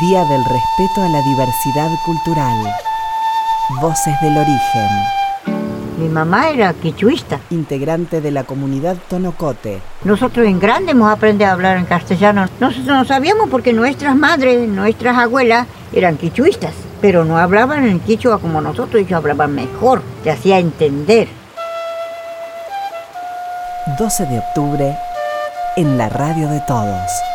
Día del respeto a la diversidad cultural. Voces del origen. Mi mamá era quichuista. Integrante de la comunidad Tonocote. Nosotros en grande hemos aprendido a hablar en castellano. Nosotros no sabíamos porque nuestras madres, nuestras abuelas eran quichuistas, pero no hablaban en quichua como nosotros, ellos hablaban mejor, te hacía entender. 12 de octubre, en la radio de todos.